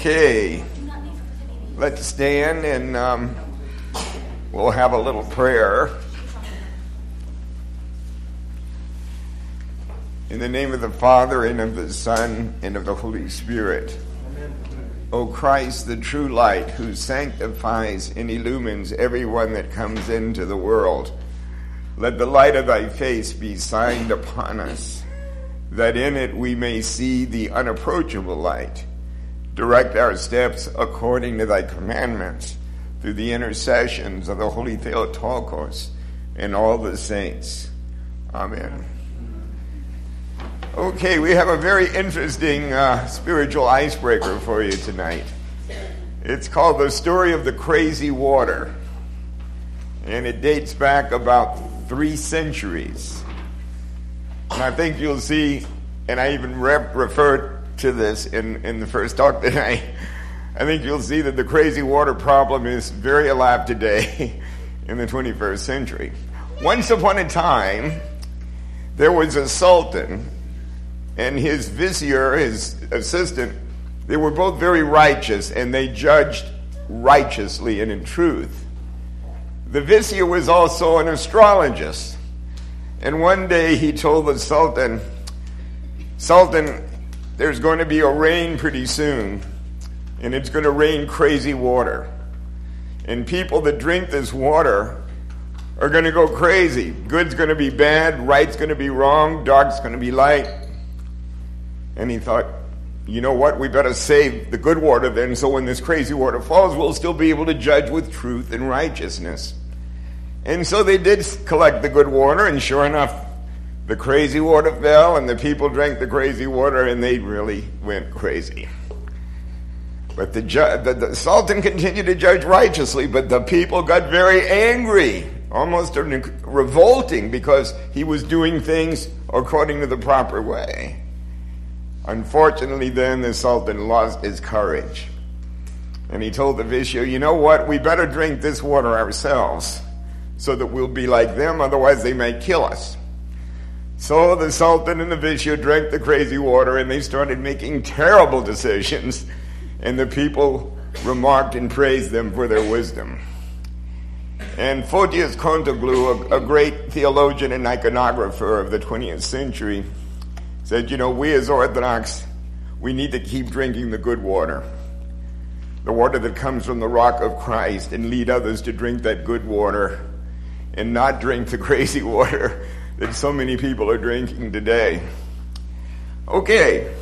Okay, let's stand and we'll have a little prayer. In the name of the Father, and of the Son, and of the Holy Spirit. Amen. O Christ, the true light, who sanctifies and illumines everyone that comes into the world, let the light of thy face be shined upon us, that in it we may see the unapproachable light. Direct our steps according to thy commandments, through the intercessions of the Holy Theotokos and all the saints. Amen. Okay, we have a very interesting spiritual icebreaker for you tonight. It's called The Story of the Crazy Water, and it dates back about 3 centuries. And I think you'll see, and I even referred to this in the first talk tonight, I think you'll see that the crazy water problem is very alive today in the 21st century. Once upon a time, there was a sultan and his vizier, his assistant. They were both very righteous, and they judged righteously and in truth. The vizier was also an astrologist, and one day he told the Sultan, there's going to be a rain pretty soon, and it's going to rain crazy water. And people that drink this water are going to go crazy. Good's going to be bad, right's going to be wrong, dark's going to be light. And he thought, you know what, we better save the good water then, so when this crazy water falls, we'll still be able to judge with truth and righteousness. And so they did collect the good water, and sure enough, the crazy water fell, and the people drank the crazy water, and they really went crazy. But the Sultan continued to judge righteously, but the people got very angry, almost revolting, because he was doing things according to the proper way. Unfortunately, then, the Sultan lost his courage. And he told the vizier, you know what, we better drink this water ourselves, so that we'll be like them, otherwise they may kill us. So the Sultan and the vizier drank the crazy water, and they started making terrible decisions, and the people remarked and praised them for their wisdom. And Photius Kontoglou, a great theologian and iconographer of the 20th century, said, you know, we as Orthodox, we need to keep drinking the good water, the water that comes from the rock of Christ, and lead others to drink that good water and not drink the crazy water that so many people are drinking today. Okay.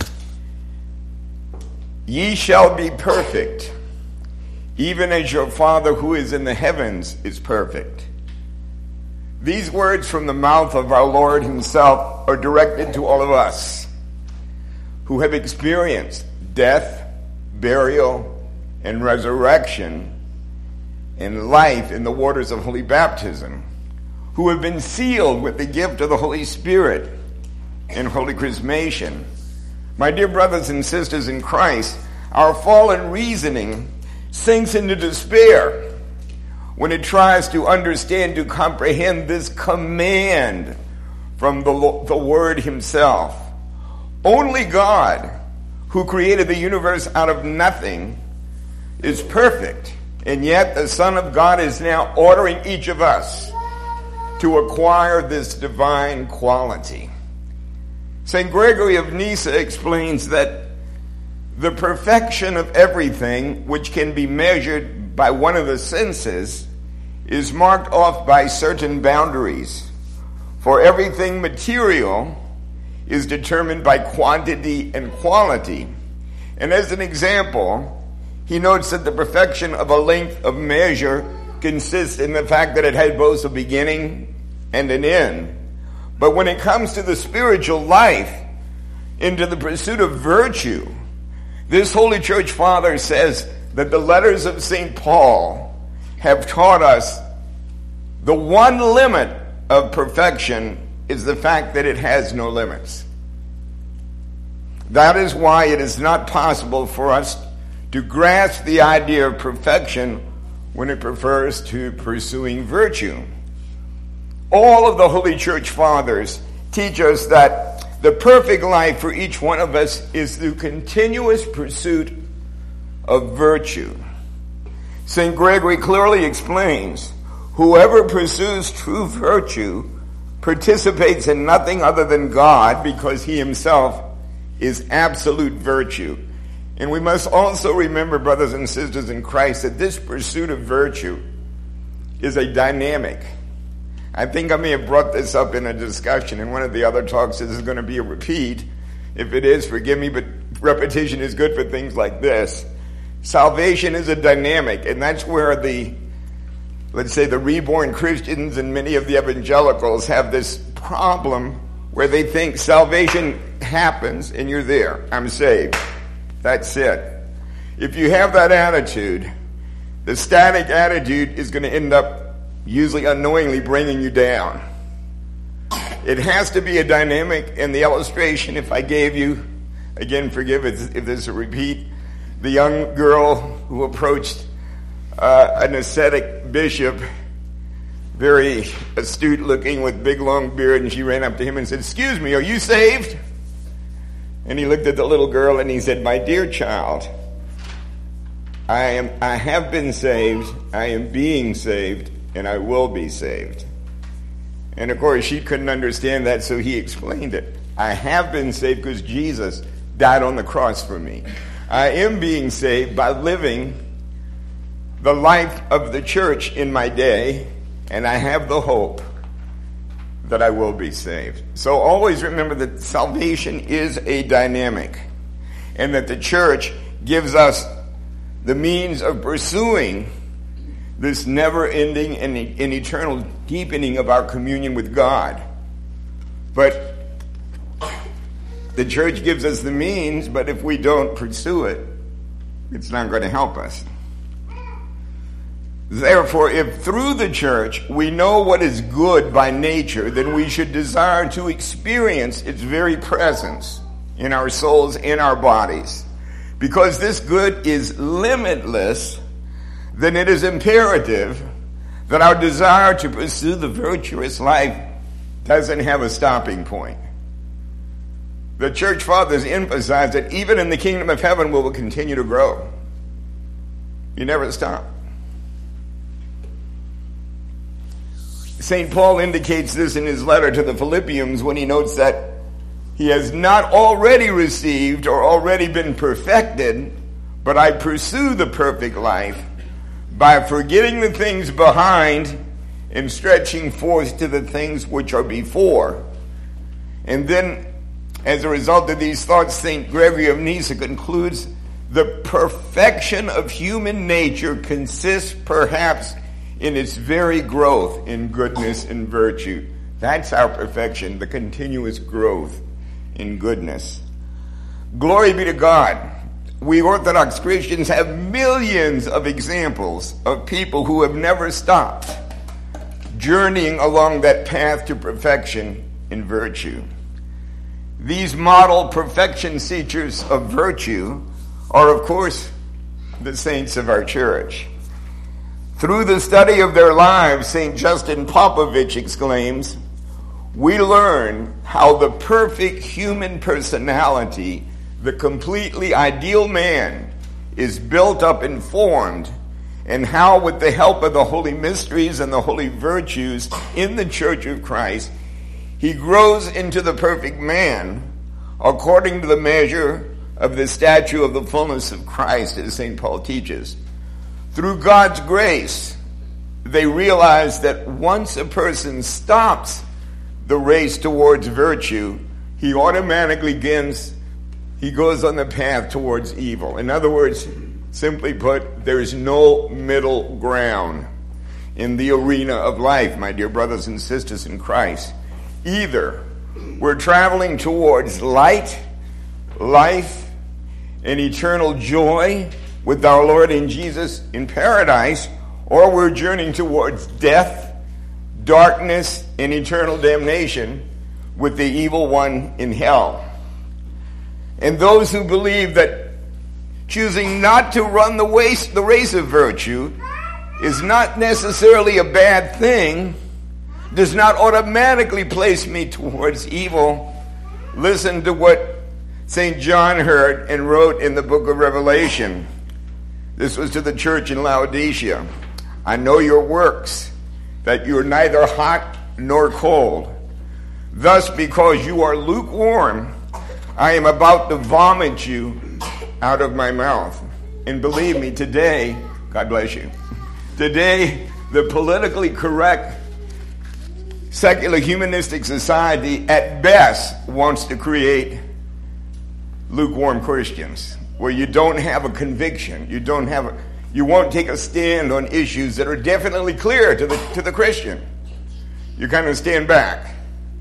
Ye shall be perfect, even as your Father who is in the heavens is perfect. These words from the mouth of our Lord himself are directed to all of us who have experienced death, burial, and resurrection and life in the waters of holy baptism, who have been sealed with the gift of the Holy Spirit in holy chrismation. My dear brothers and sisters in Christ, our fallen reasoning sinks into despair when it tries to understand, to comprehend this command from the Word himself. Only God, who created the universe out of nothing, is perfect. And yet the Son of God is now ordering each of us to acquire this divine quality. St. Gregory of Nyssa explains that the perfection of everything which can be measured by one of the senses is marked off by certain boundaries. For everything material is determined by quantity and quality. And as an example, he notes that the perfection of a length of measure consists in the fact that it had both a beginning and an end. But when it comes to the spiritual life, into the pursuit of virtue, this Holy Church Father says that the letters of St. Paul have taught us the one limit of perfection is the fact that it has no limits. That is why it is not possible for us to grasp the idea of perfection when it refers to pursuing virtue. All of the Holy Church Fathers teach us that the perfect life for each one of us is the continuous pursuit of virtue. St. Gregory clearly explains, whoever pursues true virtue participates in nothing other than God, because he himself is absolute virtue. And we must also remember, brothers and sisters in Christ, that this pursuit of virtue is a dynamic. I think I may have brought this up in a discussion in one of the other talks. This is going to be a repeat. If it is, forgive me, but repetition is good for things like this. Salvation is a dynamic, and that's where let's say the reborn Christians and many of the evangelicals have this problem where they think salvation happens and you're there. I'm saved. That's it. If you have that attitude, the static attitude is going to end up usually unknowingly bringing you down. It has to be a dynamic, and the illustration, if I gave you, again, forgive if this is a repeat, the young girl who approached an ascetic bishop, very astute looking with big long beard, and she ran up to him and said, "Excuse me, are you saved?" And he looked at the little girl and he said, "My dear child, I have been saved, I am being saved, and I will be saved." And of course she couldn't understand that, so he explained it. I have been saved because Jesus died on the cross for me. I am being saved by living the life of the church in my day, and I have the hope that I will be saved. So always remember that salvation is a dynamic, and that the church gives us the means of pursuing this never-ending and eternal deepening of our communion with God. But the church gives us the means, but if we don't pursue it, it's not going to help us. Therefore, if through the church we know what is good by nature, then we should desire to experience its very presence in our souls, in our bodies. Because this good is limitless, then it is imperative that our desire to pursue the virtuous life doesn't have a stopping point. The church fathers emphasize that even in the kingdom of heaven we will continue to grow. You never stop. St. Paul indicates this in his letter to the Philippians when he notes that he has not already received or already been perfected, but I pursue the perfect life by forgetting the things behind and stretching forth to the things which are before. And then, as a result of these thoughts, St. Gregory of Nyssa concludes, the perfection of human nature consists perhaps in its very growth in goodness and virtue. That's our perfection, the continuous growth in goodness. Glory be to God. We Orthodox Christians have millions of examples of people who have never stopped journeying along that path to perfection in virtue. These model perfection seekers of virtue are, of course, the saints of our church. Through the study of their lives, St. Justin Popovich exclaims, we learn how the perfect human personality, the completely ideal man, is built up and formed, and how with the help of the holy mysteries and the holy virtues in the Church of Christ, he grows into the perfect man according to the measure of the stature of the fullness of Christ, as St. Paul teaches. Through God's grace, they realize that once a person stops the race towards virtue, he automatically goes on the path towards evil. In other words, simply put, there is no middle ground in the arena of life, my dear brothers and sisters in Christ. Either we're traveling towards light, life, and eternal joy with our Lord and Jesus in paradise, or we're journeying towards death, darkness, and eternal damnation with the evil one in hell. And those who believe that choosing not to run the race of virtue is not necessarily a bad thing, does not automatically place me towards evil, listen to what St. John heard and wrote in the book of Revelation. This was to the church in Laodicea. I know your works, that you are neither hot nor cold. Thus, because you are lukewarm, I am about to vomit you out of my mouth. And believe me, today, God bless you, today, the politically correct, secular humanistic society at best wants to create lukewarm Christians, where you don't have a conviction, you won't take a stand on issues that are definitely clear to the Christian. You kind of stand back.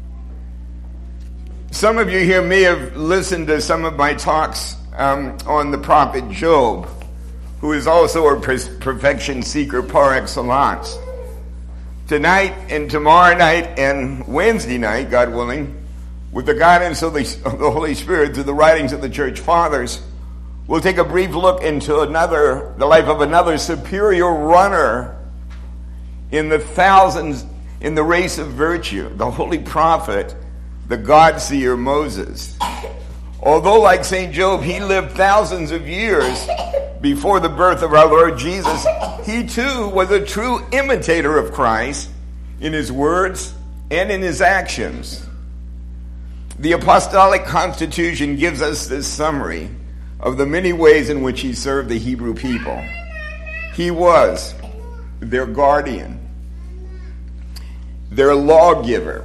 Some of you here may have listened to some of my talks on the prophet Job, who is also a perfection seeker par excellence. Tonight and tomorrow night and Wednesday night, God willing, with the guidance of the Holy Spirit through the writings of the church fathers, we'll take a brief look into the life of another superior runner in the thousands in the race of virtue, the holy prophet, the God-seer Moses. Although, like St. Job, he lived thousands of years before the birth of our Lord Jesus, he too was a true imitator of Christ in his words and in his actions. The Apostolic Constitution gives us this summary of the many ways in which he served the Hebrew people. He was their guardian, their lawgiver,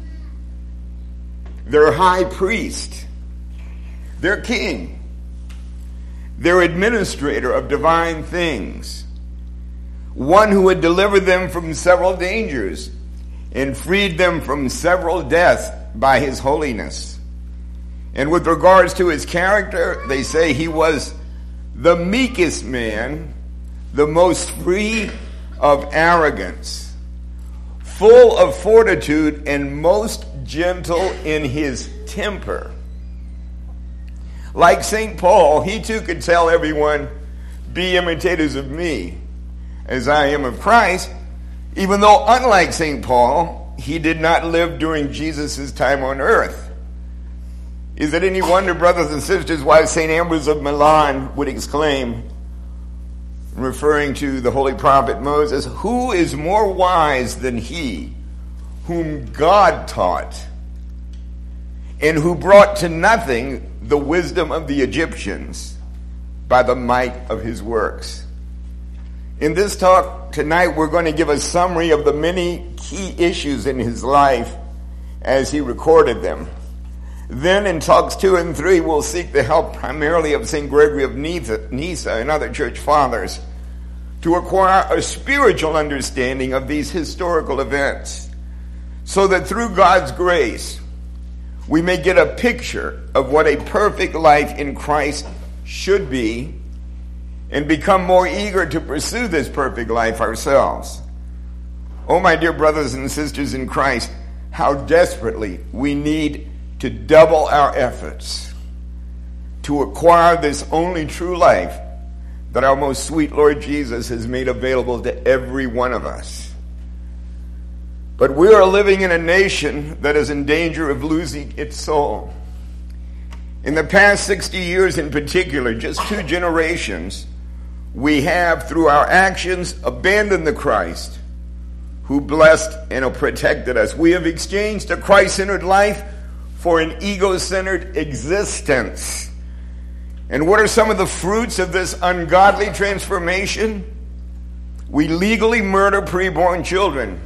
their high priest, their king, their administrator of divine things, one who had delivered them from several dangers and freed them from several deaths by his holiness. And with regards to his character, they say he was the meekest man, the most free of arrogance, full of fortitude, and most gentle in his temper. Like St. Paul, he too could tell everyone, be imitators of me as I am of Christ, even though, unlike St. Paul, he did not live during Jesus' time on earth. Is it any wonder, brothers and sisters, why St. Ambrose of Milan would exclaim, referring to the holy prophet Moses, who is more wise than he whom God taught, and who brought to nothing the wisdom of the Egyptians by the might of his works? In this talk tonight, we're going to give a summary of the many key issues in his life as he recorded them. Then in talks 2 and 3, we'll seek the help primarily of St. Gregory of Nyssa and other church fathers to acquire a spiritual understanding of these historical events, so that through God's grace, we may get a picture of what a perfect life in Christ should be and become more eager to pursue this perfect life ourselves. Oh, my dear brothers and sisters in Christ, how desperately we need to double our efforts to acquire this only true life that our most sweet Lord Jesus has made available to every one of us. But we are living in a nation that is in danger of losing its soul. In the past 60 years in particular, just 2 generations, we have, through our actions, abandoned the Christ who blessed and protected us. We have exchanged a Christ-centered life for an ego-centered existence. And what are some of the fruits of this ungodly transformation? We legally murder preborn children.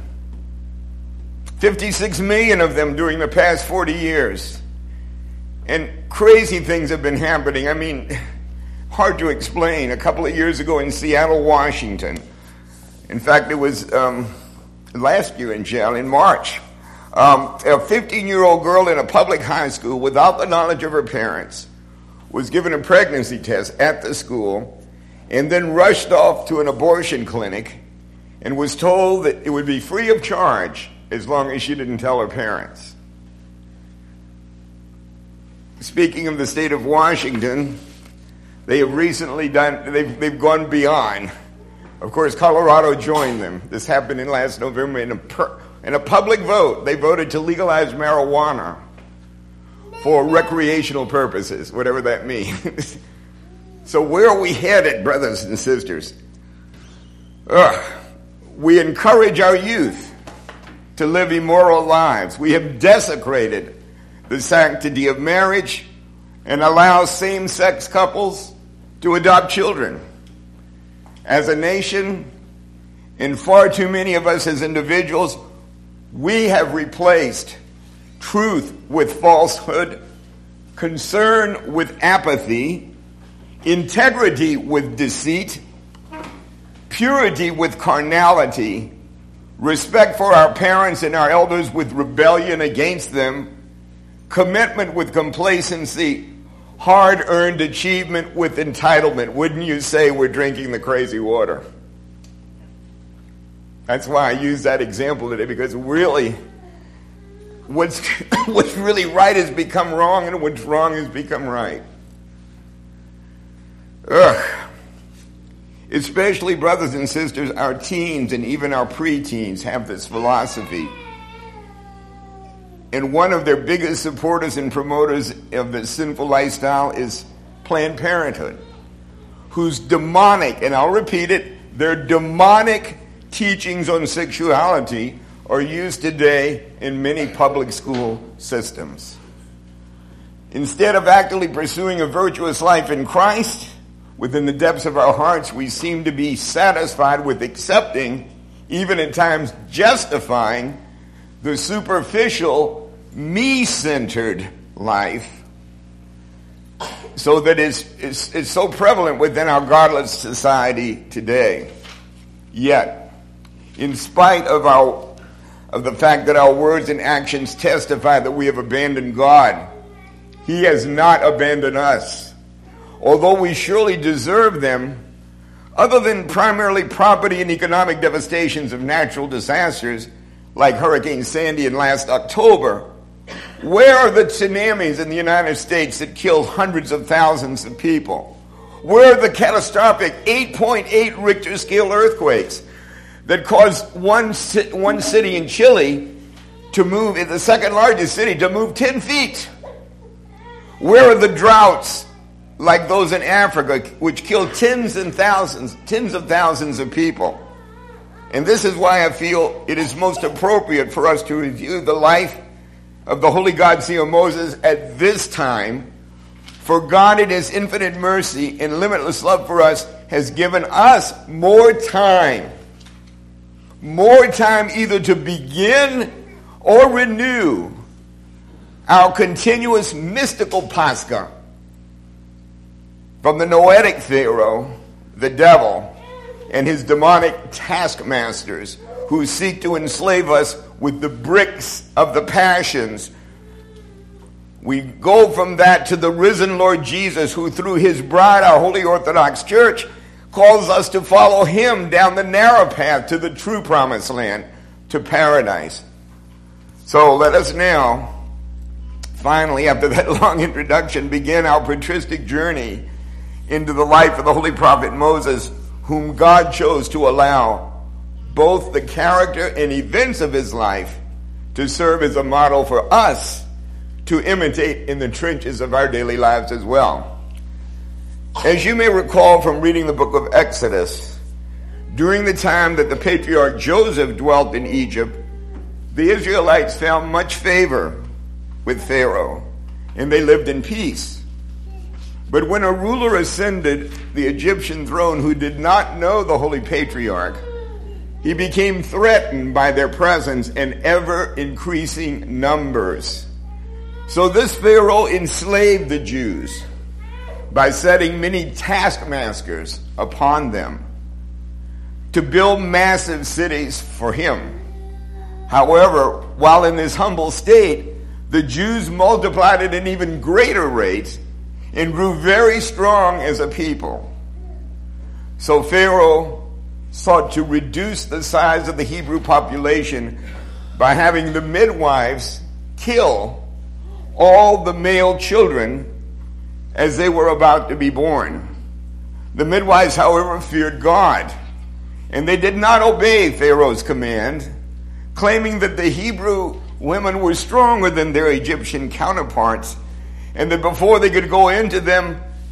56 million of them during the past 40 years. And crazy things have been happening. I mean, hard to explain. A couple of years ago in Seattle, Washington. In fact, it was last year in March. A 15-year-old girl in a public high school, without the knowledge of her parents, was given a pregnancy test at the school and then rushed off to an abortion clinic and was told that it would be free of charge as long as she didn't tell her parents. Speaking of the state of Washington, they have recently they've gone beyond. Of course, Colorado joined them. This happened in last November in a public vote. They voted to legalize marijuana for recreational purposes, whatever that means. So where are we headed, brothers and sisters? We encourage our youth to live immoral lives. We have desecrated the sanctity of marriage and allow same-sex couples to adopt children. As a nation, and far too many of us as individuals, we have replaced truth with falsehood, concern with apathy, integrity with deceit, purity with carnality, respect for our parents and our elders with rebellion against them, commitment with complacency, hard-earned achievement with entitlement. Wouldn't you say we're drinking the crazy water? That's why I use that example today, because really, what's really right has become wrong, and what's wrong has become right. Especially, brothers and sisters, our teens and even our preteens have this philosophy. And one of their biggest supporters and promoters of the sinful lifestyle is Planned Parenthood, whose demonic, and I'll repeat it, their demonic teachings on sexuality are used today in many public school systems. Instead of actively pursuing a virtuous life in Christ, within the depths of our hearts, we seem to be satisfied with accepting, even at times justifying, the superficial, me-centered life, so that it's so prevalent within our godless society today. Yet, in spite of the fact that our words and actions testify that we have abandoned God, He has not abandoned us. Although we surely deserve them, other than primarily property and economic devastations of natural disasters, like Hurricane Sandy in last October, where are the tsunamis in the United States that killed hundreds of thousands of people? Where are the catastrophic 8.8 Richter scale earthquakes that caused one city in Chile to move, the second largest city, to move 10 feet? Where are the droughts like those in Africa, which killed tens of thousands of people? And this is why I feel it is most appropriate for us to review the life of the holy God Seer Moses at this time. For God, in His infinite mercy and limitless love for us, has given us more time either to begin or renew our continuous mystical Pascha from the noetic Pharaoh, the devil, and his demonic taskmasters who seek to enslave us with the bricks of the passions. We go from that to the risen Lord Jesus, who through His bride, our Holy Orthodox Church, calls us to follow Him down the narrow path to the true promised land, to paradise. So let us now, finally, after that long introduction, begin our patristic journey into the life of the Holy Prophet Moses, whom God chose to allow both the character and events of his life to serve as a model for us to imitate in the trenches of our daily lives as well. As you may recall from reading the book of Exodus, during the time that the patriarch Joseph dwelt in Egypt, the Israelites found much favor with Pharaoh, and they lived in peace. But when a ruler ascended the Egyptian throne who did not know the holy patriarch, he became threatened by their presence in ever-increasing numbers. So this Pharaoh enslaved the Jews by setting many taskmasters upon them to build massive cities for him. However, while in this humble state, the Jews multiplied at an even greater rate and grew very strong as a people. So Pharaoh sought to reduce the size of the Hebrew population by having the midwives kill all the male children as they were about to be born. The midwives, however, feared God, and they did not obey Pharaoh's command, claiming that the Hebrew women were stronger than their Egyptian counterparts, and that before they could go into them,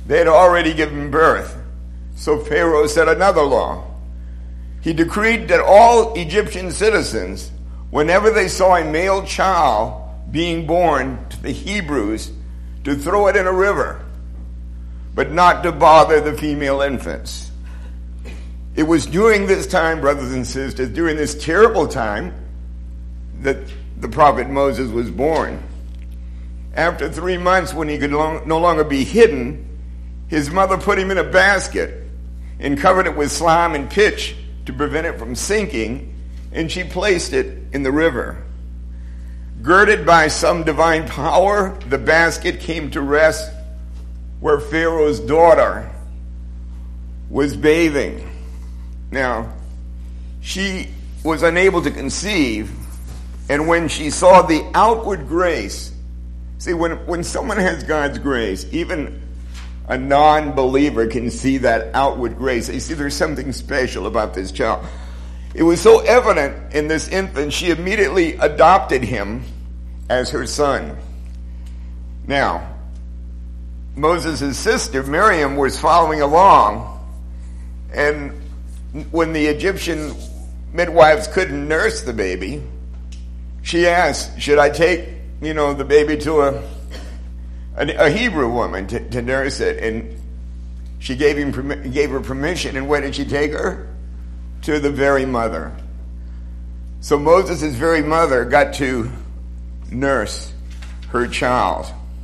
They had already given birth. So Pharaoh set another law. He decreed that all Egyptian citizens, whenever they saw a male child being born to the Hebrews, to throw it in a river, but not to bother the female infants. It was during this time, brothers and sisters, during this terrible time, that the prophet Moses was born. After 3 months, when he could no longer be hidden, his mother put him in a basket and covered it with slime and pitch to prevent it from sinking, and she placed it in the river. Girded by some divine power, the basket came to rest where Pharaoh's daughter was bathing. Now, she was unable to conceive, and when she saw the outward grace, see, when someone has God's grace, even a non-believer can see that outward grace. They see there's something special about this child. It was so evident in this infant, she immediately adopted him as her son. Now, Moses' sister, Miriam, was following along, and when the Egyptian midwives couldn't nurse the baby, she asked, should I take, the baby to a Hebrew woman to nurse it? And she gave her permission, and where did she take her? To the very mother. So Moses' very mother got to nurse her child.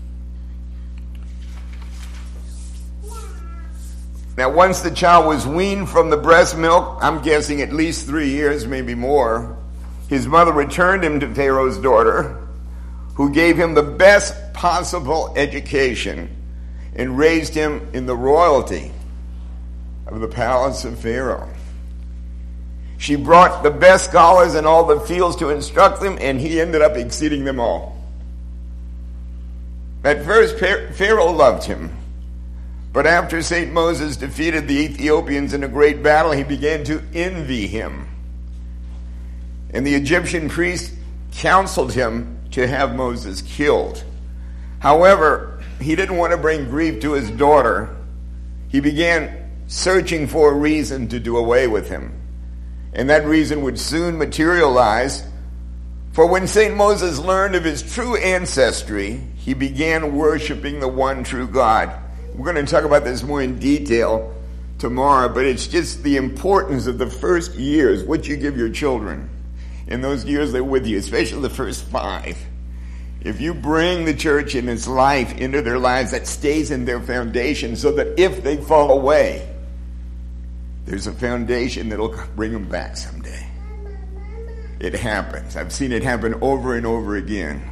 Now, once the child was weaned from the breast milk, I'm guessing at least 3 years, maybe more, his mother returned him to Pharaoh's daughter, who gave him the best possible education and raised him in the royalty of the palace of Pharaoh. She brought the best scholars in all the fields to instruct them, and he ended up exceeding them all. At first, Pharaoh loved him. But after St. Moses defeated the Ethiopians in a great battle, he began to envy him. And the Egyptian priest counseled him to have Moses killed. However, he didn't want to bring grief to his daughter. He began searching for a reason to do away with him. And that reason would soon materialize. For when St. Moses learned of his true ancestry, he began worshiping the one true God. We're going to talk about this more in detail tomorrow, but it's just the importance of the first years, what you give your children. In those years they're with you, especially the first 5. If you bring the church and its life into their lives, that stays in their foundation, so that if they fall away, there's a foundation that'll bring them back someday. It happens. I've seen it happen over and over again.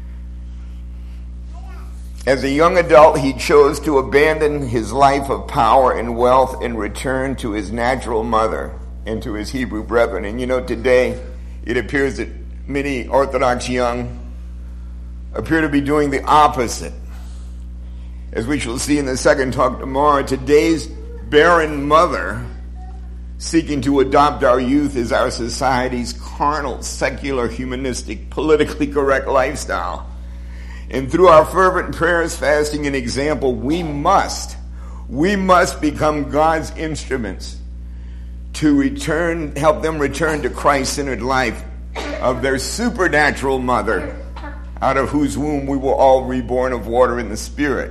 As a young adult, he chose to abandon his life of power and wealth and return to his natural mother and to his Hebrew brethren. And today it appears that many Orthodox young appear to be doing the opposite. As we shall see in the second talk tomorrow, today's barren mother seeking to adopt our youth is our society's carnal, secular, humanistic, politically correct lifestyle. And through our fervent prayers, fasting, and example, we must become God's instruments to help them return to Christ-centered life of their supernatural mother, out of whose womb we were all reborn of water and the Spirit.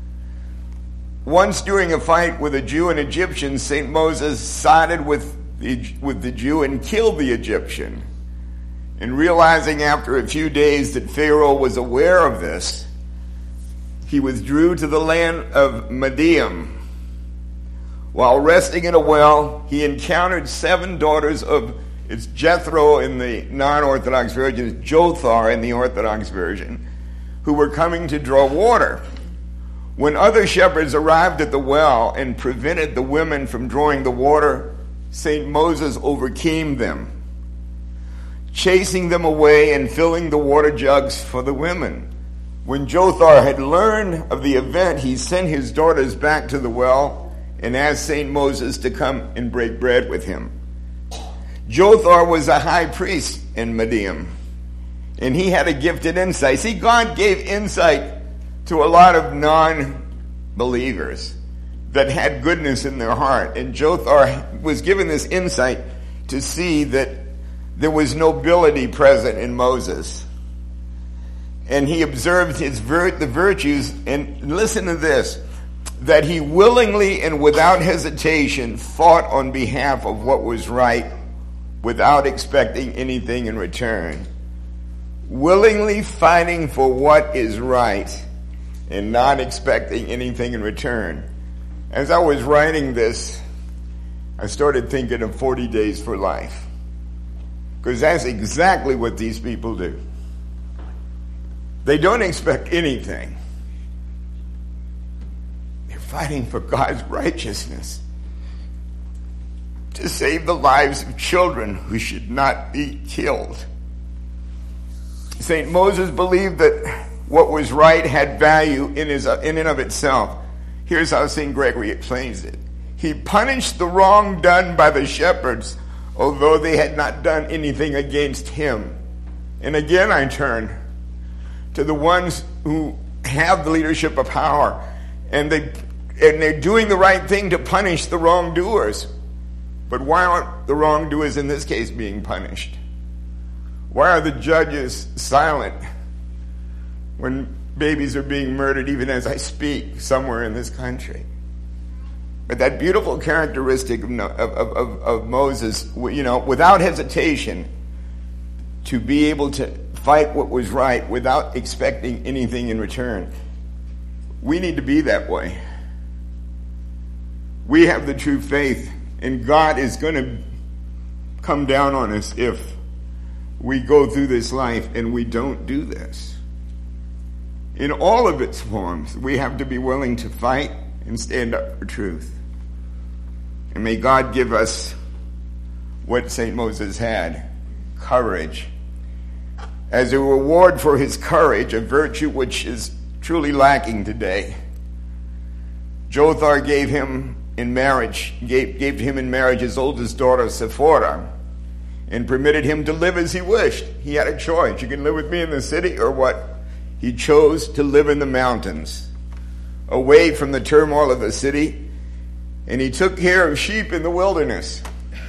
Once during a fight with a Jew and Egyptian, St. Moses sided with the Jew and killed the Egyptian. And realizing after a few days that Pharaoh was aware of this, he withdrew to the land of Midian. While resting in a well, he encountered 7 daughters of, it's Jethro in the non-Orthodox version, it's Jothar in the Orthodox version, who were coming to draw water. When other shepherds arrived at the well and prevented the women from drawing the water, St. Moses overcame them, chasing them away and filling the water jugs for the women. When Jothar had learned of the event, he sent his daughters back to the well and asked St. Moses to come and break bread with him. Jothar was a high priest in Midian, and he had a gifted insight. See, God gave insight to a lot of non-believers believers that had goodness in their heart. And Jothar was given this insight to see that there was nobility present in Moses. And he observed the virtues, and listen to this, that he willingly and without hesitation fought on behalf of what was right without expecting anything in return. Willingly fighting for what is right and not expecting anything in return. As I was writing this, I started thinking of 40 Days for Life. Because that's exactly what these people do. They don't expect anything. They're fighting for God's righteousness to save the lives of children who should not be killed. St. Moses believed that what was right had value in and of itself. Here's how St. Gregory explains it. He punished the wrong done by the shepherds, although they had not done anything against him. And again I turn to the ones who have the leadership of power, and they're doing the right thing to punish the wrongdoers. But why aren't the wrongdoers in this case being punished? Why are the judges silent when babies are being murdered even as I speak somewhere in this country? But that beautiful characteristic of Moses, without hesitation, to be able to fight what was right without expecting anything in return. We need to be that way. We have the true faith, and God is going to come down on us if we go through this life and we don't do this. In all of its forms, we have to be willing to fight and stand up for truth. And may God give us what St. Moses had, courage. As a reward for his courage, a virtue which is truly lacking today, Jothar gave him in marriage his oldest daughter, Sephora, and permitted him to live as he wished. He had a choice. You can live with me in the city or what? He chose to live in the mountains, away from the turmoil of the city, and he took care of sheep in the wilderness.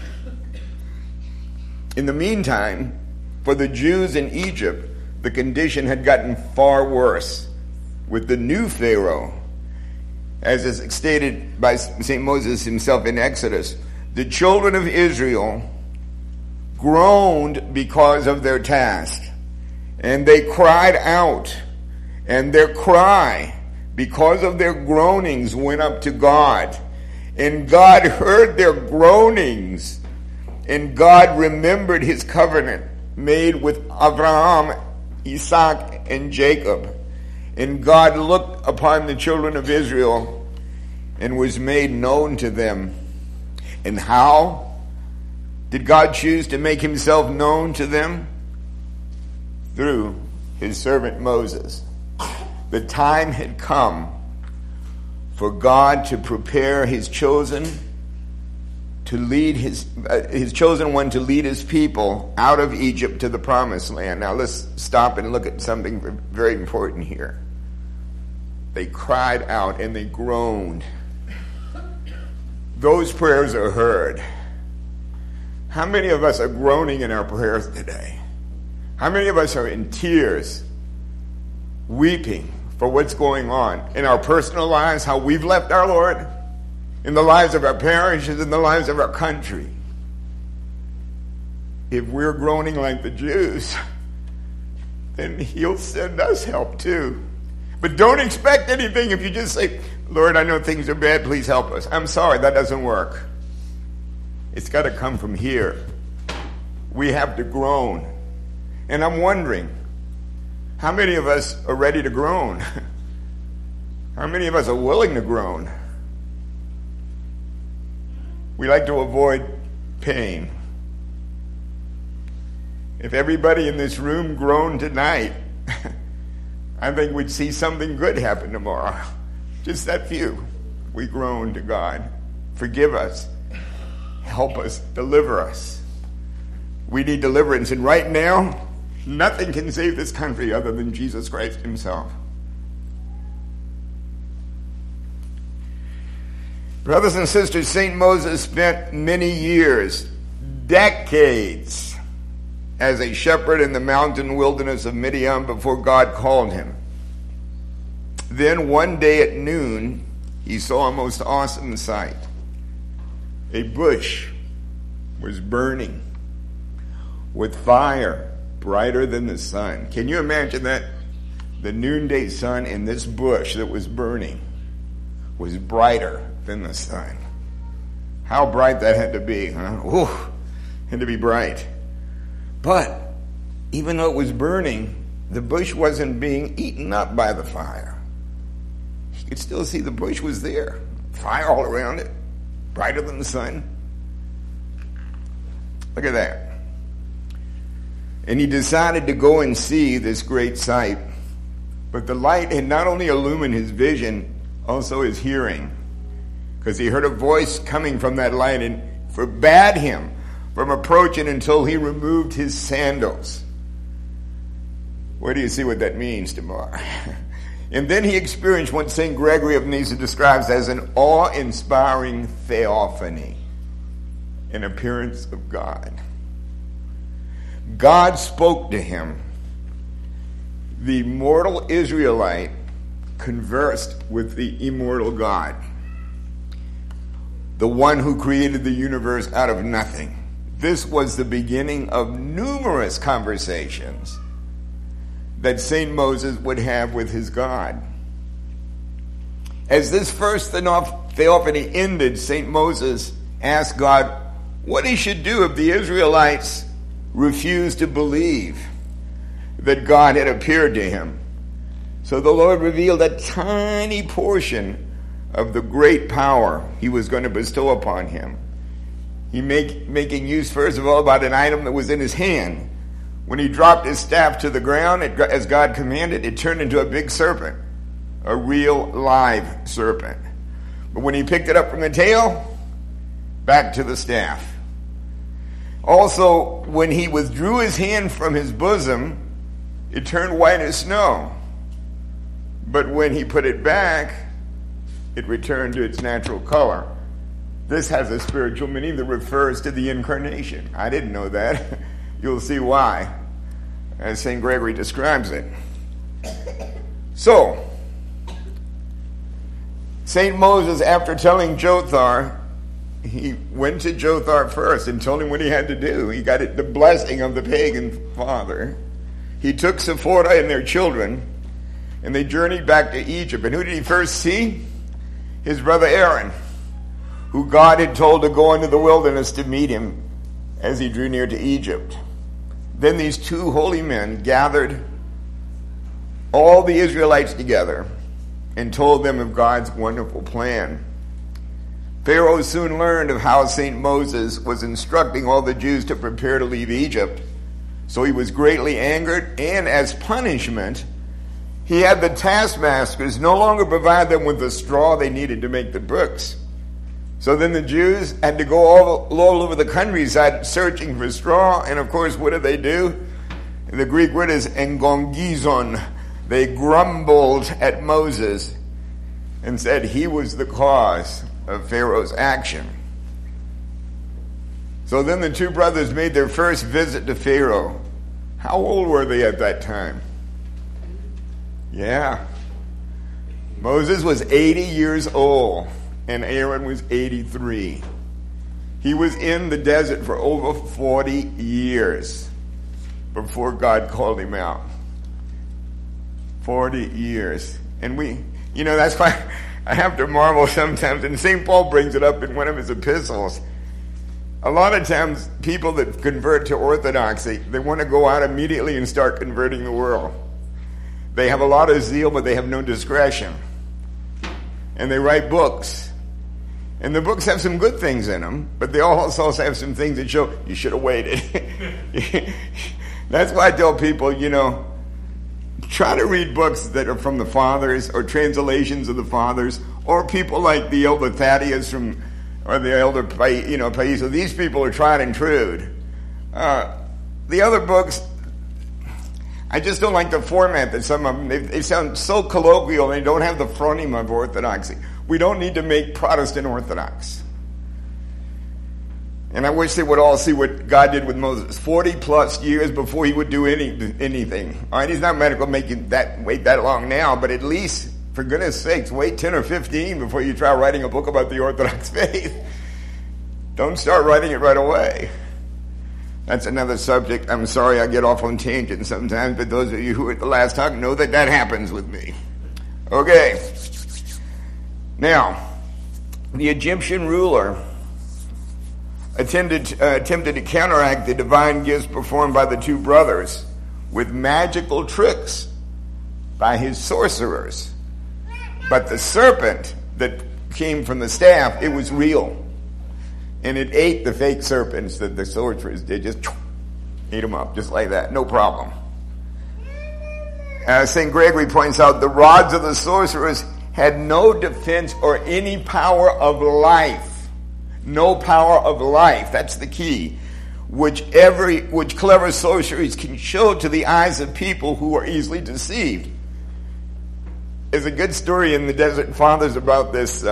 In the meantime, for the Jews in Egypt, the condition had gotten far worse with the new Pharaoh. As is stated by St. Moses himself in Exodus, the children of Israel groaned because of their task, and they cried out, and their cry because of their groanings went up to God, and God heard their groanings, and God remembered his covenant made with Abraham, Isaac, and Jacob. And God looked upon the children of Israel and was made known to them. And how did God choose to make himself known to them? Through his servant Moses. The time had come for God to prepare his chosen to lead his chosen one to lead his people out of Egypt to the promised land. Now let's stop and look at something very important here. They cried out and they groaned. Those prayers are heard. How many of us are groaning in our prayers today? How many of us are in tears, weeping for what's going on in our personal lives, how we've left our Lord, in the lives of our parishes, in the lives of our country? If we're groaning like the Jews, then he'll send us help too. But don't expect anything if you just say, Lord, I know things are bad, please help us. I'm sorry, that doesn't work. It's got to come from here. We have to groan. And I'm wondering, how many of us are ready to groan? How many of us are willing to groan? We like to avoid pain. If everybody in this room groaned tonight, I think we'd see something good happen tomorrow. Just that few. We groan to God. Forgive us. Help us. Deliver us. We need deliverance. And right now, nothing can save this country other than Jesus Christ himself. Brothers and sisters, St. Moses spent many years, decades, as a shepherd in the mountain wilderness of Midian before God called him. Then one day at noon, he saw a most awesome sight. A bush was burning with fire brighter than the sun. Can you imagine that? The noonday sun in this bush that was burning was brighter than the sun. How bright that had to be, huh? Ooh, had to be bright. But even though it was burning, the bush wasn't being eaten up by the fire. You could still see the bush was there. Fire all around it, brighter than the sun. Look at that. And he decided to go and see this great sight. But the light had not only illumined his vision, also his hearing. Because he heard a voice coming from that light and forbade him from approaching until he removed his sandals. Where do you see what that means tomorrow? And then he experienced what St. Gregory of Nyssa describes as an awe-inspiring theophany, an appearance of God. God spoke to him. The mortal Israelite conversed with the immortal God, the one who created the universe out of nothing. This was the beginning of numerous conversations that St. Moses would have with his God. As this first theophany ended, St. Moses asked God what he should do if the Israelites refused to believe that God had appeared to him. So the Lord revealed a tiny portion of the great power he was going to bestow upon him. He making use, first of all, about an item that was in his hand. When he dropped his staff to the ground, as God commanded, it turned into a big serpent, a real live serpent. But when he picked it up from the tail, back to the staff. Also, when he withdrew his hand from his bosom, it turned white as snow. But when he put it back, it returned to its natural color. This has a spiritual meaning that refers to the incarnation. I didn't know that. You'll see why, as St. Gregory describes it. So, St. Moses, after telling Jothar, he went to Jothar first and told him what he had to do. He got the blessing of the pagan father. He took Sephora and their children, and they journeyed back to Egypt. And who did he first see? His brother Aaron, who God had told to go into the wilderness to meet him as he drew near to Egypt. Then these two holy men gathered all the Israelites together and told them of God's wonderful plan. Pharaoh soon learned of how St. Moses was instructing all the Jews to prepare to leave Egypt. So he was greatly angered, and as punishment, he had the taskmasters no longer provide them with the straw they needed to make the bricks. So then the Jews had to go all over the countryside searching for straw, and of course, what did they do? The Greek word is engongizon. They grumbled at Moses and said he was the cause of Pharaoh's action. So then the two brothers made their first visit to Pharaoh. How old were they at that time? Yeah. Moses was 80 years old, and Aaron was 83. He was in the desert for over 40 years before God called him out. 40 years. And that's why I have to marvel sometimes, and St. Paul brings it up in one of his epistles. A lot of times, people that convert to Orthodoxy, they want to go out immediately and start converting the world. They have a lot of zeal, but they have no discretion. And they write books. And the books have some good things in them, but they also have some things that show you should have waited. That's why I tell people, try to read books that are from the Fathers or translations of the Fathers, or people like the Elder Thaddeus or the Elder Paiso. These people are tried and true. The other books, I just don't like the format that some of them, they sound so colloquial and they don't have the phronema of orthodoxy. We don't need to make Protestant Orthodox. And I wish they would all see what God did with Moses. 40 plus years before he would do anything. All right, he's not medical making that wait that long now, but at least, for goodness sakes, wait 10 or 15 before you try writing a book about the Orthodox faith. Don't start writing it right away. That's another subject. I'm sorry I get off on tangents sometimes, but those of you who were at the last talk know that happens with me. Okay. Now, the Egyptian ruler attempted to counteract the divine gifts performed by the two brothers with magical tricks by his sorcerers. But the serpent that came from the staff, it was real. And it ate the fake serpents that the sorcerers did. Just ate them up, just like that. No problem. St. Gregory points out the rods of the sorcerers had no defense or any power of life. No power of life. That's the key. Which clever sorceries can show to the eyes of people who are easily deceived. There's a good story in the Desert Fathers about this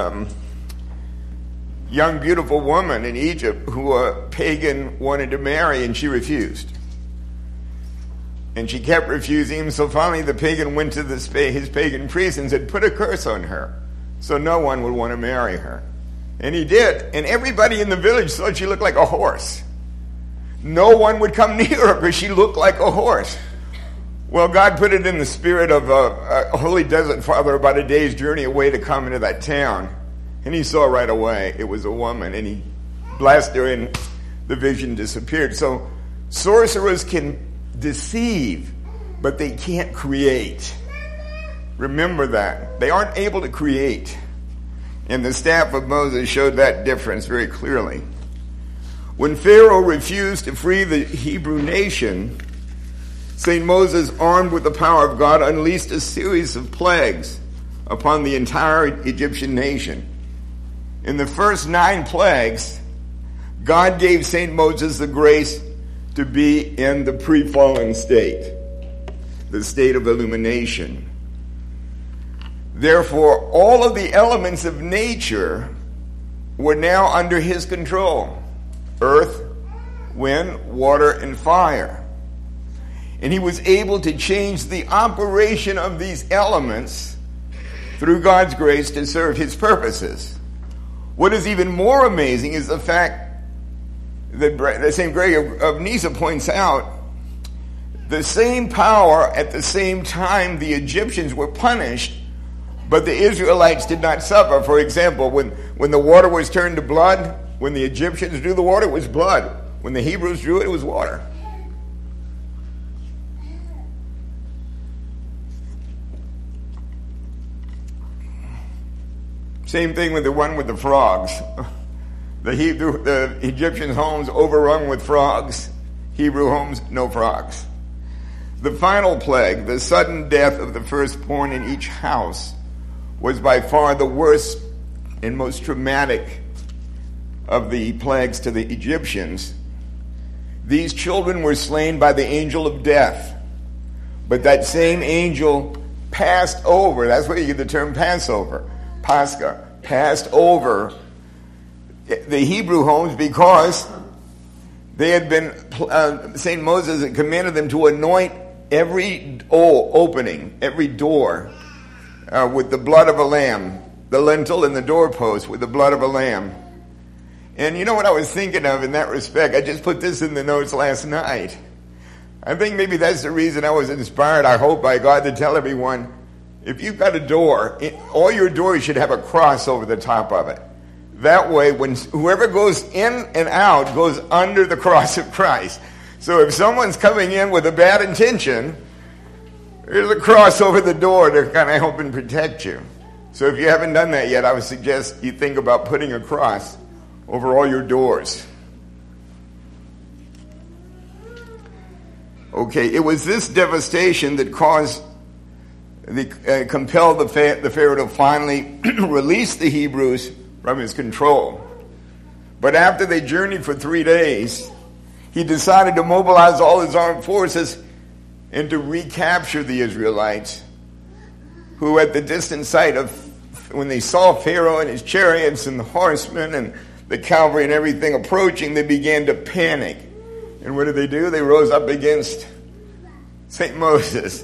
young, beautiful woman in Egypt who a pagan wanted to marry, and she refused. And she kept refusing him, so finally the pagan went to his pagan priest and said, put a curse on her, so no one would want to marry her. And he did. And everybody in the village thought she looked like a horse. No one would come near her because she looked like a horse. Well, God put it in the spirit of a holy desert father about a day's journey away to come into that town. And he saw right away it was a woman. And he blessed her and the vision disappeared. So sorcerers can deceive, but they can't create. Remember that. They aren't able to create. And the staff of Moses showed that difference very clearly. When Pharaoh refused to free the Hebrew nation, St. Moses, armed with the power of God, unleashed a series of plagues upon the entire Egyptian nation. In the first 9 plagues, God gave St. Moses the grace to be in the pre-fallen state, the state of illumination. Therefore, all of the elements of nature were now under his control. Earth, wind, water, and fire. And he was able to change the operation of these elements through God's grace to serve his purposes. What is even more amazing is the fact that St. Gregory of Nyssa points out the same power at the same time the Egyptians were punished, but the Israelites did not suffer. For example, when the water was turned to blood, when the Egyptians drew the water, it was blood. When the Hebrews drew it, it was water. Same thing with the one with the frogs. The Egyptian homes overrun with frogs. Hebrew homes, no frogs. The final plague, the sudden death of the firstborn in each house, was by far the worst and most traumatic of the plagues to the Egyptians. These children were slain by the angel of death. But that same angel passed over. That's where you get the term Passover. Pascha. Passed over the Hebrew homes because they had been, St. Moses had commanded them to anoint every opening, every door, with the blood of a lamb, the lintel and the doorpost with the blood of a lamb. And you know what I was thinking of in that respect? I just put this in the notes last night. I think maybe that's the reason I was inspired, I hope, by God to tell everyone, if you've got a door, all your doors should have a cross over the top of it. That way, when whoever goes in and out goes under the cross of Christ. So if someone's coming in with a bad intention, there's a cross over the door to kind of help and protect you. So if you haven't done that yet, I would suggest you think about putting a cross over all your doors. Okay, it was this devastation that compelled the Pharaoh to finally release the Hebrews from his control. But after they journeyed for 3 days, he decided to mobilize all his armed forces and to recapture the Israelites, who at the distant site of when they saw Pharaoh and his chariots and the horsemen and the cavalry and everything approaching, they began to panic. And what did they do? They rose up against St. Moses.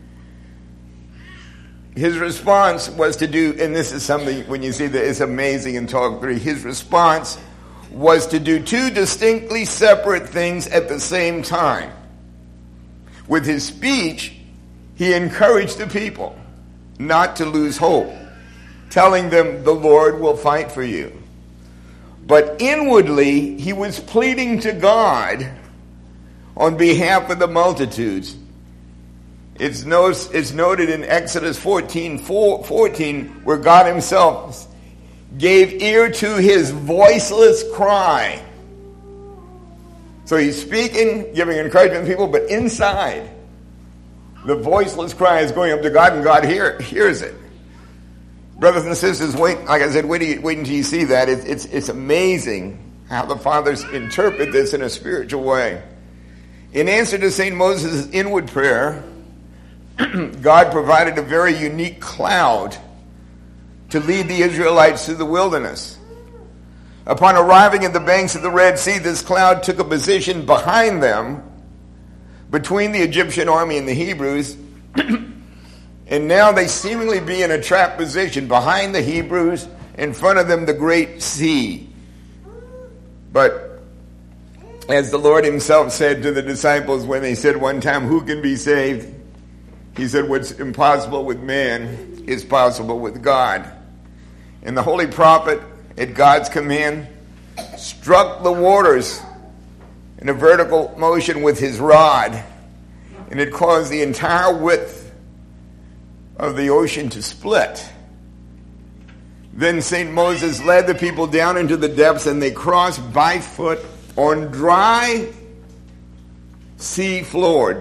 His response was to do, and this is something, when you see that it's amazing in Talk 3, his response was to do two distinctly separate things at the same time. With his speech, he encouraged the people not to lose hope, telling them the Lord will fight for you. But inwardly, he was pleading to God on behalf of the multitudes. It's noted in Exodus 14, where God himself gave ear to his voiceless cry. So he's speaking, giving encouragement to people, but inside, the voiceless cry is going up to God, and God hears it. Brothers and sisters, wait until you see that. It's amazing how the fathers interpret this in a spiritual way. In answer to St. Moses' inward prayer, God provided a very unique cloud to lead the Israelites through the wilderness. Upon arriving at the banks of the Red Sea, this cloud took a position behind them, between the Egyptian army and the Hebrews, and now they seemingly be in a trap position behind the Hebrews, in front of them the Great Sea. But as the Lord himself said to the disciples when they said one time, who can be saved? He said, what's impossible with man is possible with God. And the holy prophet, at God's command, struck the waters in a vertical motion with his rod, and it caused the entire width of the ocean to split. Then St. Moses led the people down into the depths, and they crossed by foot on dry sea floor.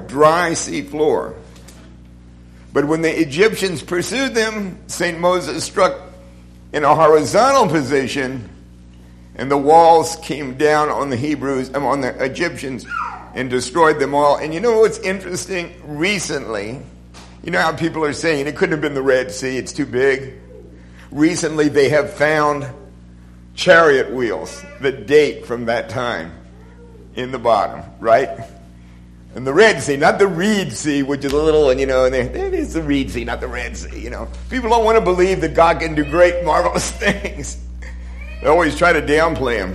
But when the Egyptians pursued them, St. Moses struck in a horizontal position, and the walls came down on the Egyptians, and destroyed them all. And you know what's interesting? Recently, you know how people are saying it couldn't have been the Red Sea, it's too big. Recently, they have found chariot wheels that date from that time in the bottom, right? And the Red Sea, not the Reed Sea, which is a little, and it is the Reed Sea, not the Red Sea, People don't want to believe that God can do great, marvelous things. They always try to downplay him.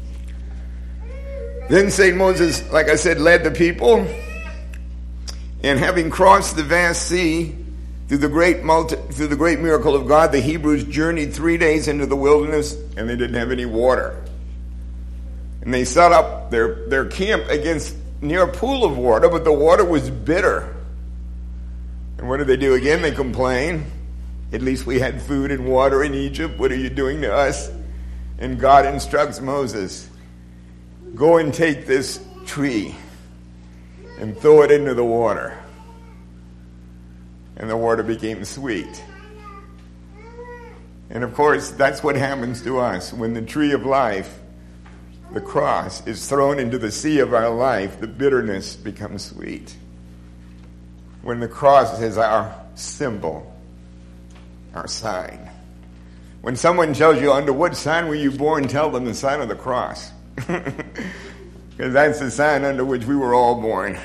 Then St. Moses, like I said, led the people, and having crossed the vast sea through the great miracle of God, the Hebrews journeyed 3 days into the wilderness, and they didn't have any water. And they set up their camp near a pool of water, but the water was bitter. And what did they do again? They complained. At least we had food and water in Egypt. What are you doing to us? And God instructs Moses, go and take this tree and throw it into the water. And the water became sweet. And of course, that's what happens to us when the tree of life, the cross, is thrown into the sea of our life. The bitterness becomes sweet. When the cross is our symbol, our sign. When someone tells you, under what sign were you born, tell them the sign of the cross. Because that's the sign under which we were all born.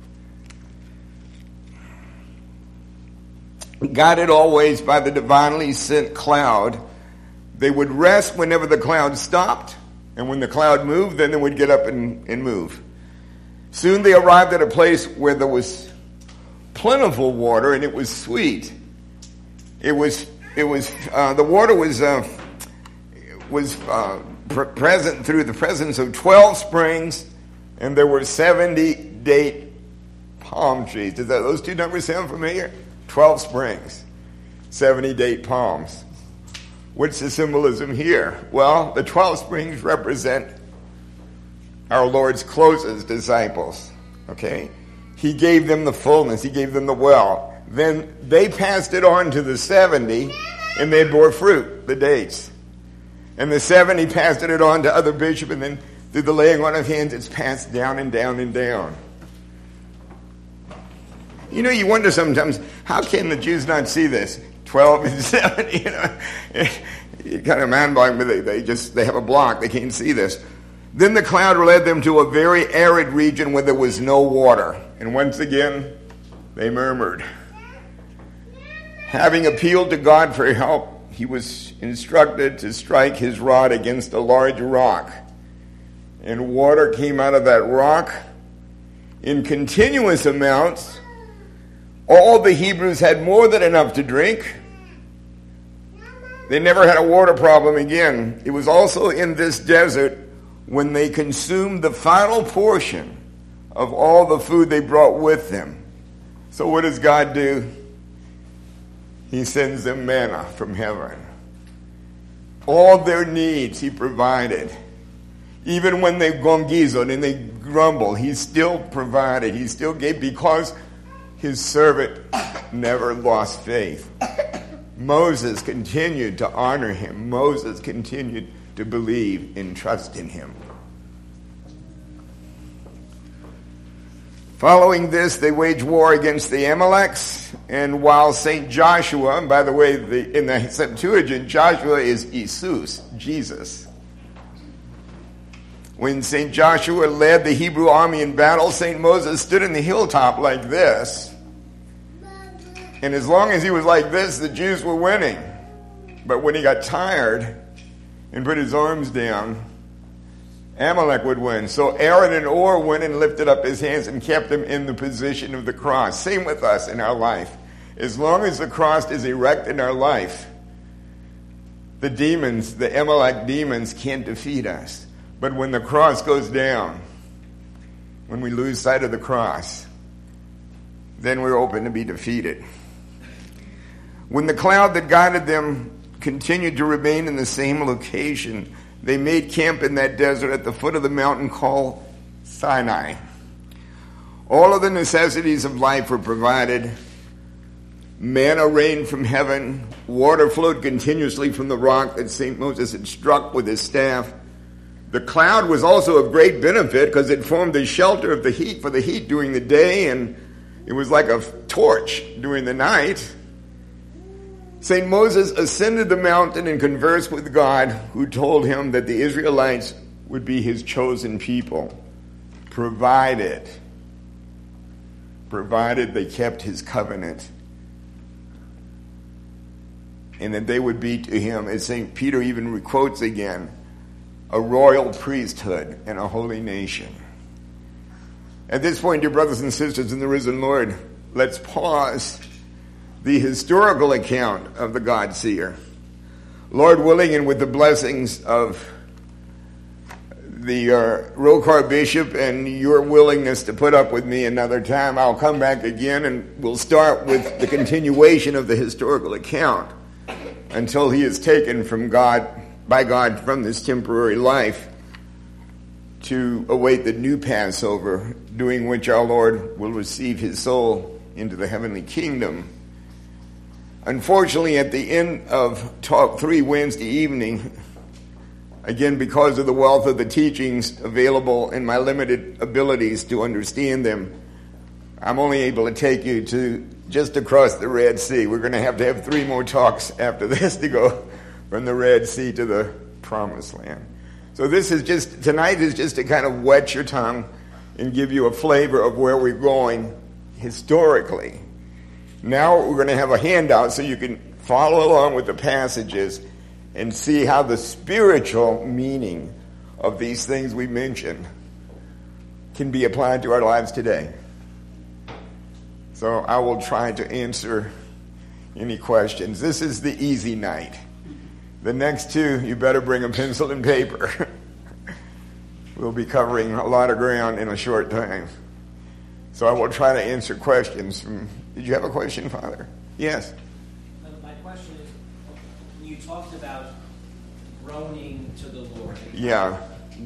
Guided always by the divinely sent cloud, they would rest whenever the cloud stopped, and when the cloud moved, then they would get up and move. Soon they arrived at a place where there was plentiful water, and it was sweet. The water was present through the presence of 12 springs, and there were 70 date palm trees. Does those two numbers sound familiar? 12 springs, 70 date palms. What's the symbolism here? Well, the 12 springs represent our Lord's closest disciples. Okay? He gave them the fullness. He gave them the well. Then they passed it on to the 70, and they bore fruit, the dates. And the 70 passed it on to other bishops, and then through the laying on of hands, it's passed down and down and down. You wonder sometimes, how can the Jews not see this? 12 and 7, kind of mind-boggling, but they have a block. They can't see this. Then the cloud led them to a very arid region where there was no water. And once again, they murmured. Having appealed to God for help, he was instructed to strike his rod against a large rock. And water came out of that rock in continuous amounts. All the Hebrews had more than enough to drink. They never had a water problem again. It was also in this desert when they consumed the final portion of all the food they brought with them. So what does God do? He sends them manna from heaven. All their needs he provided. Even when they gongized and they grumbled, he still provided. He still gave because his servant never lost faith. Moses continued to honor him. Moses continued to believe and trust in him. Following this, they waged war against the Amaleks, and while St. Joshua, and by the way, in the Septuagint, Joshua is Jesus, Jesus. When St. Joshua led the Hebrew army in battle, St. Moses stood in the hilltop like this. And as long as he was like this, the Jews were winning. But when he got tired and put his arms down, Amalek would win. So Aaron and Ur went and lifted up his hands and kept them in the position of the cross. Same with us in our life. As long as the cross is erect in our life, the demons, the Amalek demons, can't defeat us. But when the cross goes down, when we lose sight of the cross, then we're open to be defeated. When the cloud that guided them continued to remain in the same location, they made camp in that desert at the foot of the mountain called Sinai. All of the necessities of life were provided. Manna rained from heaven. Water flowed continuously from the rock that St. Moses had struck with his staff. The cloud was also of great benefit because it formed a shelter of the heat for the heat during the day, and it was like a torch during the night. St. Moses ascended the mountain and conversed with God, who told him that the Israelites would be his chosen people, provided they kept his covenant, and that they would be to him, as St. Peter even quotes again, a royal priesthood and a holy nation. At this point, dear brothers and sisters in the risen Lord, let's pause the historical account of the God-seer. Lord willing, and with the blessings of the Rokar Bishop and your willingness to put up with me another time, I'll come back again and we'll start with the continuation of the historical account until he is taken by God from this temporary life to await the new Passover, during which our Lord will receive his soul into the heavenly kingdom. Unfortunately, at the end of Talk 3 Wednesday evening, again because of the wealth of the teachings available and my limited abilities to understand them, I'm only able to take you to just across the Red Sea. We're going to have 3 more talks after this to go from the Red Sea to the Promised Land. So tonight is just to kind of wet your tongue and give you a flavor of where we're going historically. Now we're going to have a handout so you can follow along with the passages and see how the spiritual meaning of these things we mentioned can be applied to our lives today. So I will try to answer any questions. This is the easy night. The next 2, you better bring a pencil and paper. We'll be covering a lot of ground in a short time. So I will try to answer questions. Did you have a question, Father? Yes. My question is, you talked about groaning to the Lord. Yeah.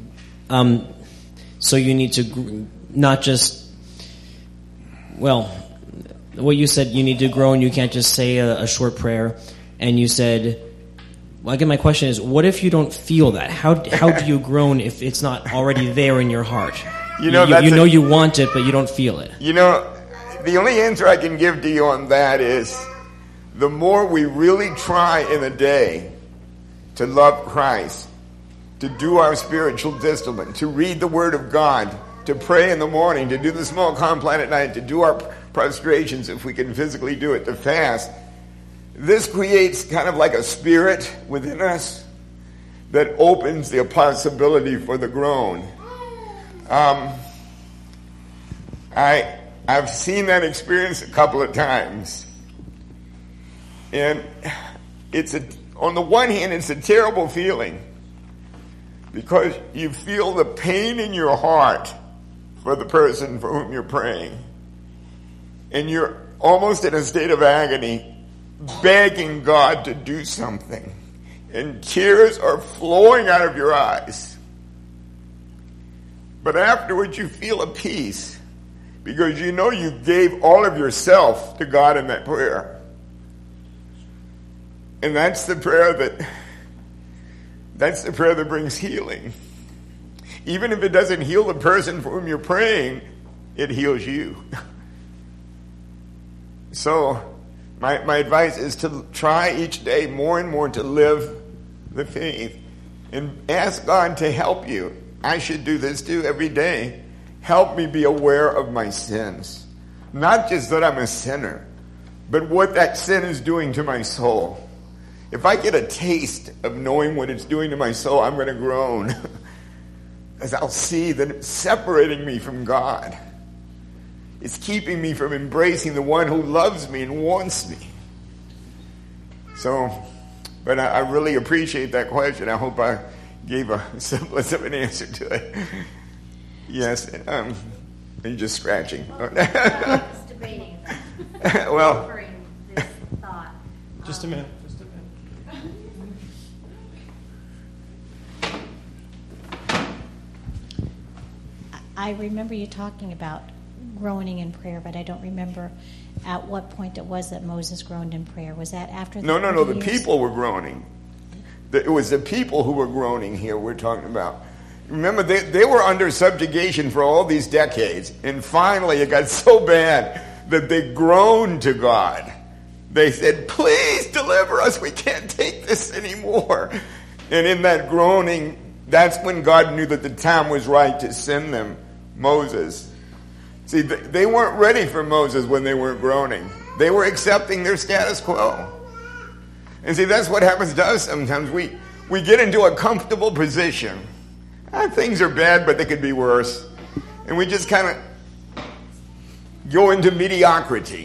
So you need to not just, what you said, you need to groan. You can't just say a short prayer. And you said, again, my question is, what if you don't feel that? How do you groan if it's not already there in your heart? You know you want it, but you don't feel it. The only answer I can give to you on that is the more we really try in a day to love Christ, to do our spiritual discipline, to read the Word of God, to pray in the morning, to do the small compline at night, to do our prostrations if we can physically do it, to fast, this creates kind of like a spirit within us that opens the possibility for the groan. I've seen that experience a couple of times. And on the one hand, it's a terrible feeling because you feel the pain in your heart for the person for whom you're praying. And you're almost in a state of agony, begging God to do something. And tears are flowing out of your eyes. But afterwards you feel a peace because you know you gave all of yourself to God in that prayer. And that's the prayer that brings healing. Even if it doesn't heal the person for whom you're praying, it heals you. So my advice is to try each day more and more to live the faith and ask God to help you. I should do this too every day. Help me be aware of my sins. Not just that I'm a sinner, but what that sin is doing to my soul. If I get a taste of knowing what it's doing to my soul, I'm going to groan. As I'll see that it's separating me from God. It's keeping me from embracing the one who loves me and wants me. So, but I really appreciate that question. I hope I gave a simplest of an answer to it. Yes, you're just scratching. Just debating that. Well, This thought. Just a minute. I remember you talking about groaning in prayer, but I don't remember at what point it was that Moses groaned in prayer. Was that after the No. 40 The years? people were groaning. It was the people who were groaning here we're talking about. Remember, they were under subjugation for all these decades, and finally it got so bad that they groaned to God. They said, please deliver us. We can't take this anymore. And in that groaning, that's when God knew that the time was right to send them Moses. See, they weren't ready for Moses when they weren't groaning. They were accepting their status quo. And see, that's what happens to us sometimes. We get into a comfortable position. Things are bad, but they could be worse. And we just kind of go into mediocrity.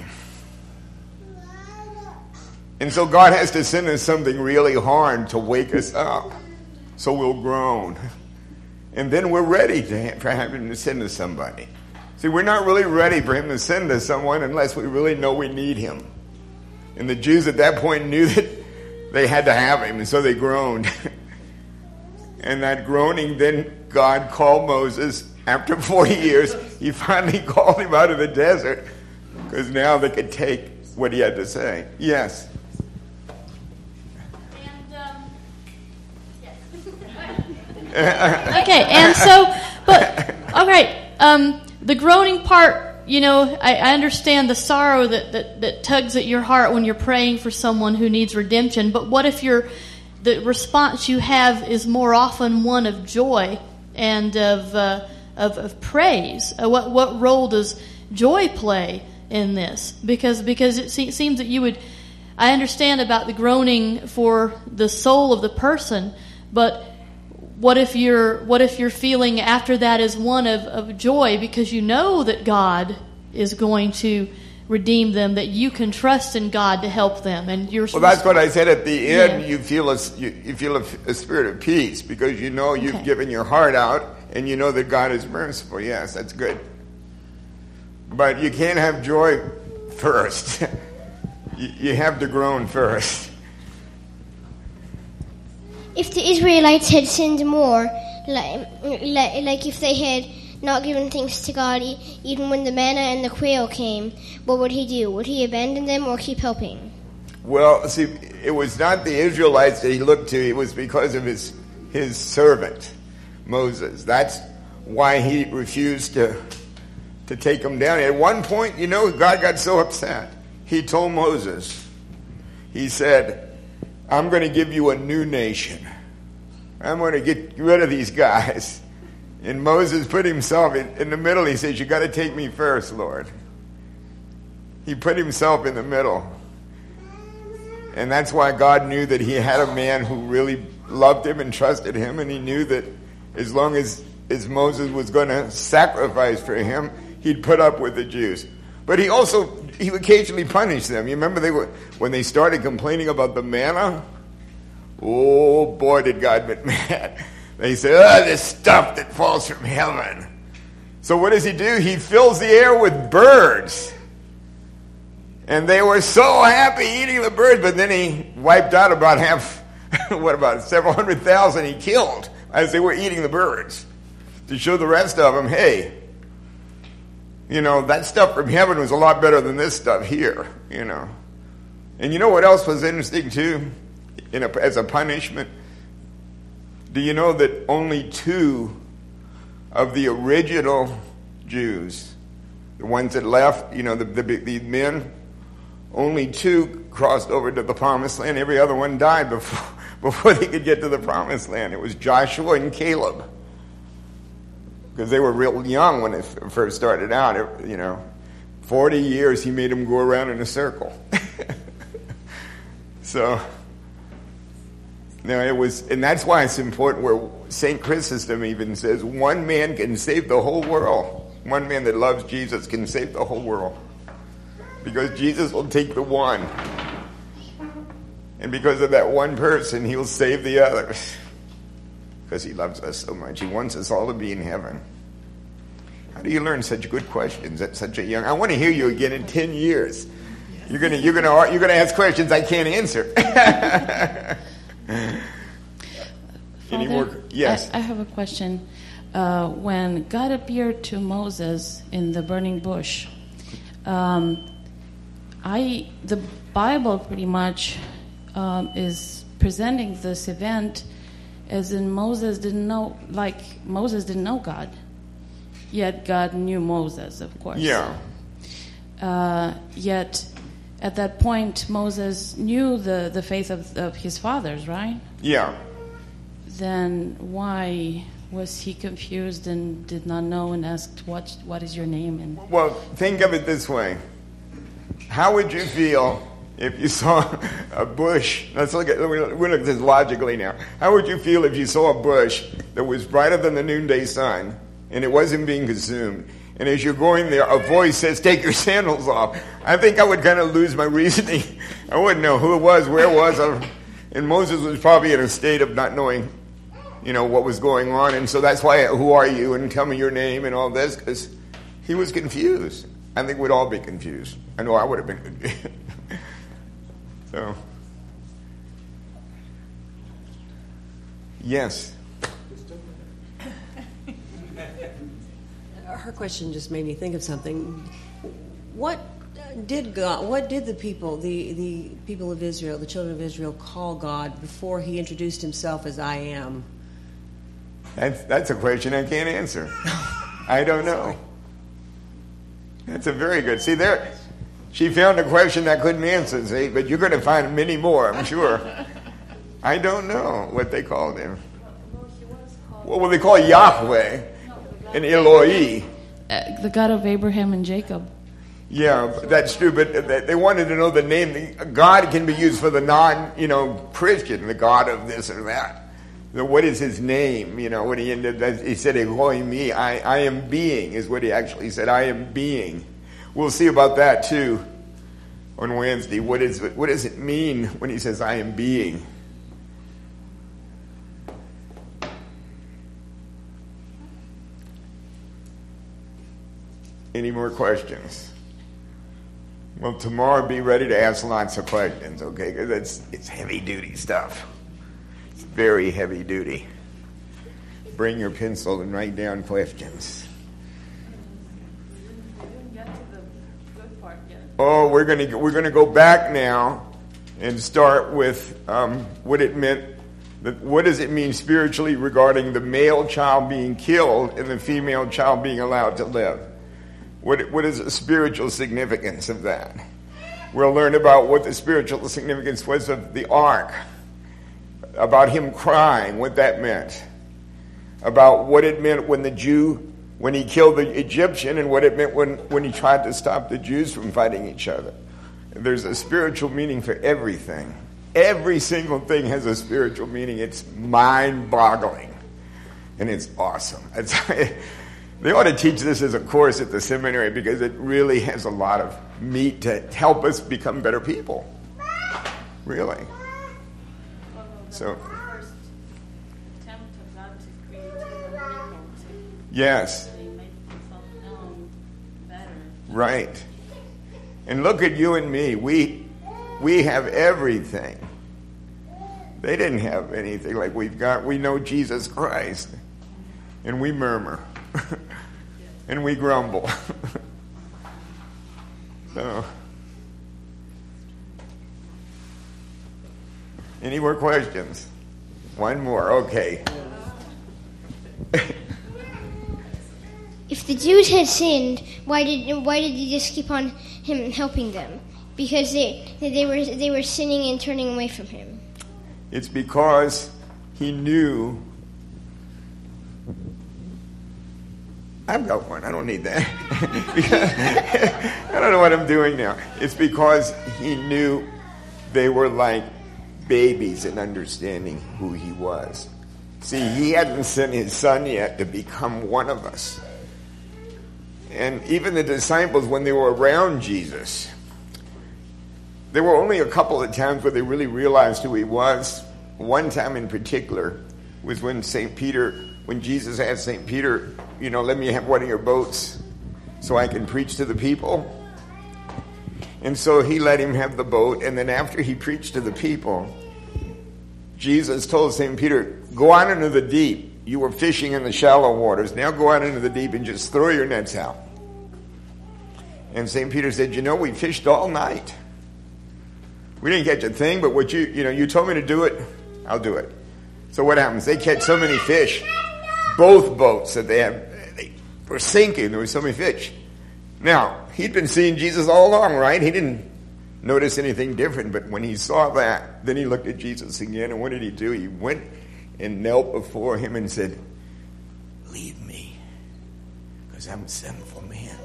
And so God has to send us something really hard to wake us up. So we'll groan. And then we're ready for him to send us somebody. See, we're not really ready for him to send us someone unless we really know we need him. And the Jews at that point knew that they had to have him, and so they groaned. And that groaning, then God called Moses. After 40 years, he finally called him out of the desert because now they could take what he had to say. Yes? Okay, and so, but, all right, the groaning part, you know, I understand the sorrow that tugs at your heart when you're praying for someone who needs redemption, but what if the response you have is more often one of joy and of praise? What role does joy play in this? Because it seems that you would, I understand about the groaning for the soul of the person, but what if your feeling after that is one of joy because you know that God is going to redeem them, that you can trust in God to help them, and you're. Well, that's what I said at the end. Yeah. You feel a spirit of peace because you know you've given your heart out, and you know that God is merciful. Yes, that's good. But you can't have joy first. You have to groan first. If the Israelites had sinned more, like if they had not given thanks to God, even when the manna and the quail came, what would he do? Would he abandon them or keep helping? Well, see, it was not the Israelites that he looked to. It was because of his servant, Moses. That's why he refused to take them down. At one point, you know, God got so upset. He told Moses, he said, I'm going to give you a new nation. I'm going to get rid of these guys. And Moses put himself in the middle. He says, you got to take me first, Lord. He put himself in the middle. And that's why God knew that he had a man who really loved him and trusted him. And he knew that as long as Moses was going to sacrifice for him, he'd put up with the Jews. But he occasionally punished them. You remember when they started complaining about the manna? Oh boy, did God get mad. They said, this stuff that falls from heaven. So what does he do? He fills the air with birds. And they were so happy eating the birds, but then he wiped out about several 100,000 he killed as they were eating the birds. To show the rest of them, hey, that stuff from heaven was a lot better than this stuff here, And you know what else was interesting too? As a punishment? Do you know that only 2 of the original Jews, the ones that left, the men, only 2 crossed over to the promised land. Every other one died before they could get to the promised land. It was Joshua and Caleb. Because they were real young when they first started out. 40 years he made them go around in a circle. So, it was, and that's why it's important where St. Chrysostom even says, one man can save the whole world. One man that loves Jesus can save the whole world. Because Jesus will take the one. And because of that one person, he'll save the others. Because he loves us so much. He wants us all to be in heaven. How do you learn such good questions at such a young... I want to hear you again in 10 years. You're gonna ask questions I can't answer. Any more? Yes. I have a question. When God appeared to Moses in the burning bush, the Bible pretty much is presenting this event as in Moses didn't know God, yet God knew Moses, of course. Yeah. Yet at that point, Moses knew the faith of his fathers, right? Yeah. Then why was he confused and did not know and asked, what is your name? And well, think of it this way. How would you feel if you saw a bush? We'll look at this logically now. How would you feel if you saw a bush that was brighter than the noonday sun and it wasn't being consumed? And as you're going there, a voice says, take your sandals off. I think I would kind of lose my reasoning. I wouldn't know who it was, where it was. And Moses was probably in a state of not knowing, what was going on. And so that's why, who are you? And tell me your name and all this. Because he was confused. I think we'd all be confused. I know I would have been confused. So. Yes. Her question just made me think of something. What did the people, the people of Israel, the children of Israel, call God before he introduced himself as I am? That's a question I can't answer. I don't know. That's a very good. See there, she found a question I couldn't answer. See, but you're going to find many more, I'm sure. I don't know what they called him. Well, they call Yahweh and Eloi. The God of Abraham and Jacob. Yeah, that's true. But they wanted to know the name. God can be used for the Christian, the God of this or that. What is his name? When he ended, he said, Elohim, I am being, is what he actually said. I am being. We'll see about that too on Wednesday. What does it mean when he says, I am being? Any more questions? Well, tomorrow be ready to ask lots of questions, okay? Because it's heavy-duty stuff. It's very heavy-duty. Bring your pencil and write down questions. We didn't get to the good part yet. Oh, we're gonna go back now and start with what it meant. What does it mean spiritually regarding the male child being killed and the female child being allowed to live? What is the spiritual significance of that? We'll learn about what the spiritual significance was of the ark, about him crying, what that meant, about what it meant when he killed the Egyptian, and what it meant when he tried to stop the Jews from fighting each other. There's a spiritual meaning for everything. Every single thing has a spiritual meaning. It's mind-boggling, and it's awesome. They ought to teach this as a course at the seminary because it really has a lot of meat to help us become better people. Really. So. First attempt of God to create human people Yes. to make himself known better. Right. And look at you and me. We have everything. They didn't have anything like we've got. We know Jesus Christ. And we murmur. And we grumble. So, any more questions? One more. Okay. If the Jews had sinned, why did he just keep on him helping them? Because they were sinning and turning away from him. It's because he knew. I've got one. I don't need that. I don't know what I'm doing now. It's because he knew they were like babies in understanding who he was. See, he hadn't sent his son yet to become one of us. And even the disciples, when they were around Jesus, there were only a couple of times where they really realized who he was. One time in particular was when when Jesus asked St. Peter, let me have one of your boats so I can preach to the people. And so he let him have the boat. And then after he preached to the people, Jesus told St. Peter, go out into the deep. You were fishing in the shallow waters. Now go out into the deep and just throw your nets out. And St. Peter said, we fished all night. We didn't catch a thing, but what you told me to do it, I'll do it. So what happens? They catch so many fish. Both boats that they were sinking. There were so many fish. Now, he'd been seeing Jesus all along, right? He didn't notice anything different, but when he saw that, then he looked at Jesus again, and what did he do? He went and knelt before him and said, leave me, because I'm a sinful man.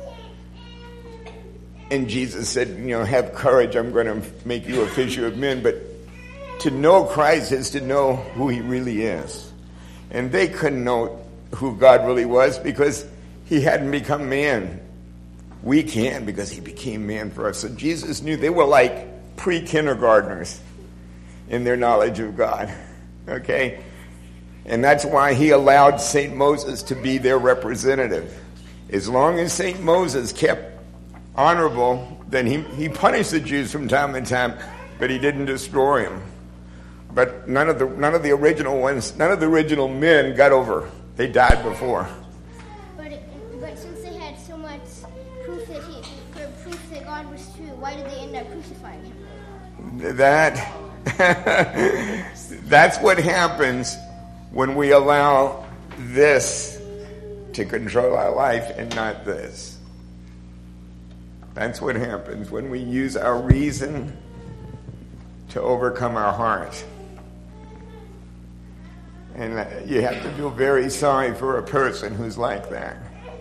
And Jesus said, have courage, I'm going to make you a fisher of men. But to know Christ is to know who he really is. And they couldn't know who God really was because he hadn't become man. We can because he became man for us. So Jesus knew they were like pre-kindergartners in their knowledge of God. Okay? And that's why he allowed St. Moses to be their representative. As long as St. Moses kept honorable, then he punished the Jews from time to time, but he didn't destroy them. But none of the original ones, none of the original men got over. They died before. But since they had so much proof that God was true, why did they end up crucifying him? That's what happens when we allow this to control our life and not this. That's what happens when we use our reason to overcome our heart. And you have to feel very sorry for a person who's like that.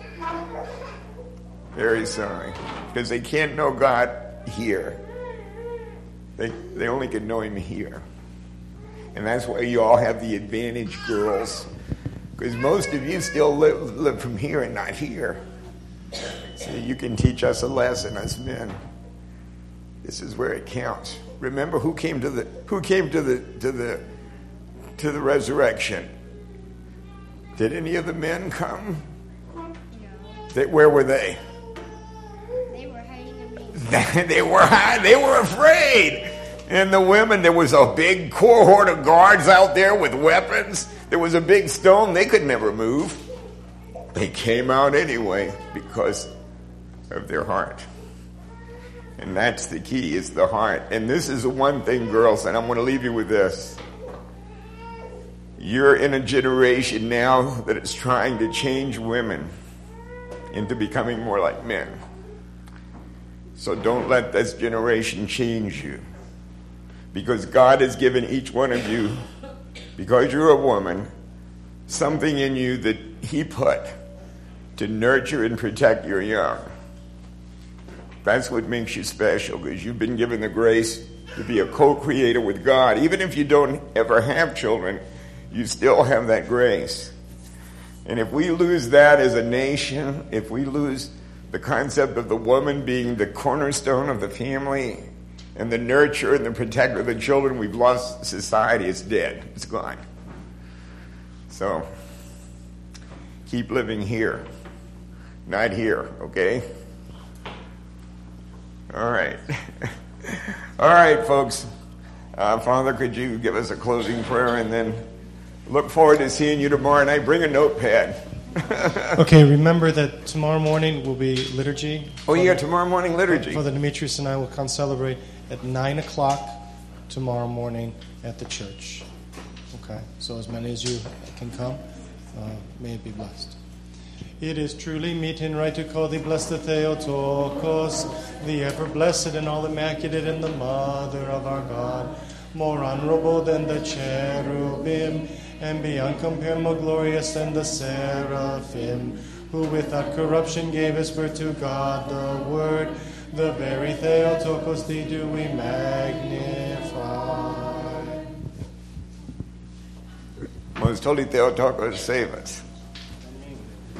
Very sorry. Because they can't know God here. They only can know him here. And that's why you all have the advantage, girls. Because most of you still live from here and not here. So you can teach us a lesson as men. This is where it counts. Remember who came to the resurrection? Did any of the men come? No. Where were they? They were hiding. They were afraid. And the women, there was a big cohort of guards out there with weapons. There was a big stone. They could never move. They came out anyway because of their heart. And that's the key, is the heart. And this is the one thing, girls, and I'm going to leave you with this. You're in a generation now that is trying to change women into becoming more like men. So don't let this generation change you. Because God has given each one of you, because you're a woman, something in you that he put to nurture and protect your young. That's what makes you special, because you've been given the grace to be a co-creator with God. Even if you don't ever have children, you still have that grace. And if we lose that as a nation, if we lose the concept of the woman being the cornerstone of the family and the nurturer and the protector of the children, we've lost society. It's dead. It's gone. So, keep living here, not here, okay? All right. All right, folks. Father, could you give us a closing prayer, and then look forward to seeing you tomorrow night. Bring a notepad. Okay, remember that tomorrow morning will be liturgy. Oh, yeah, tomorrow morning liturgy. Father Demetrius and I will come celebrate at 9 o'clock tomorrow morning at the church. Okay, so as many as you can come, may it be blessed. It is truly meet and right to call thee blessed Theotokos, the ever-blessed and all-immaculate and the Mother of our God, more honorable than the cherubim, and beyond compare more glorious than the seraphim, who without corruption gave us birth to God the Word, the very Theotokos, thee do we magnify. Most Holy Theotokos, save us.